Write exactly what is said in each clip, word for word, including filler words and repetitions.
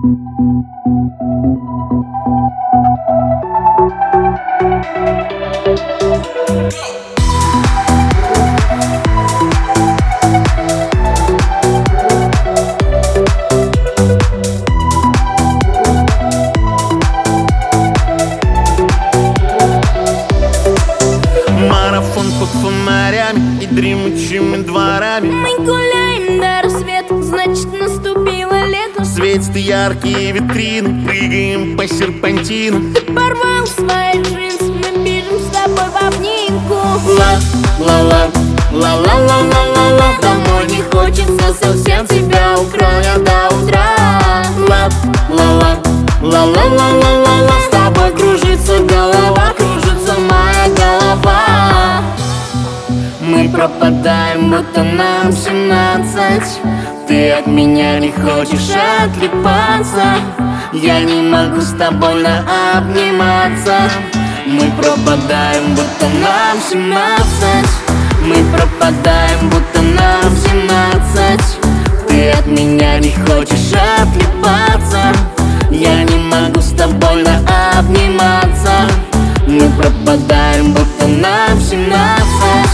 Марафон под фонарями и дремучими дворами. Мы гуляем до рассвета, значит наступило лето. Светят яркие витрины, прыгаем по серпантину. Ты порвал свои джинсы, мы бежим с тобой в обнимку. Ла-ла-ла, ла-ла-ла-ла-ла-ла. Домой не хочется совсем, тебя укрою я до утра. Ла-ла-ла, ла-ла-ла-ла-ла-ла. С тобой кружится голова, кружится моя голова. Мы пропадаем, будто нам семнадцать. Ты от меня не хочешь отлипаться. Я не могу с тобой наобниматься. Мы пропадаем, будто нам семнадцать. Мы пропадаем, будто нам семнадцать. Ты от меня не хочешь отлипаться. Я не могу с тобой наобниматься. Мы пропадаем, будто нам семнадцать.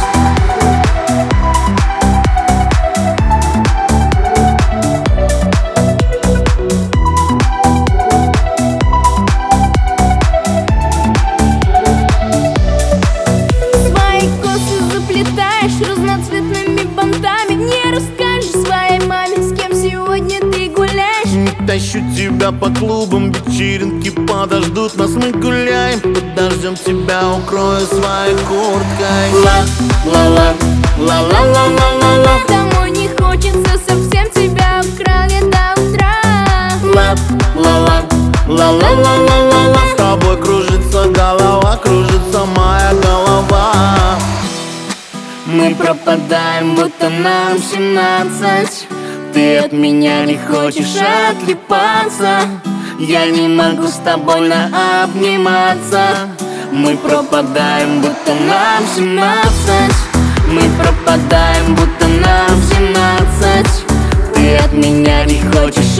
Свои косы заплетаешь разноцветными бантами. Не расскажешь своей маме, с кем сегодня ты гуляешь. Не тащу тебя по клубам, вечеринки подождут нас. Мы гуляем, подождем тебя, укрою своей курткой. Ла-ла-ла, ла-ла-ла-ла-ла-ла. Домой не хочется совсем, тебя украл я до утра. Ла-ла-ла, ла-ла-ла-ла-ла-ла. С тобой кружится голова, кружится моя голова. Мы пропадаем, будто нам семнадцать. Ты от меня не хочешь отлипаться. Я не могу с тобой наобниматься. Мы пропадаем, будто нам семнадцать. Мы пропадаем, будто нам семнадцать. Ты от меня не хочешь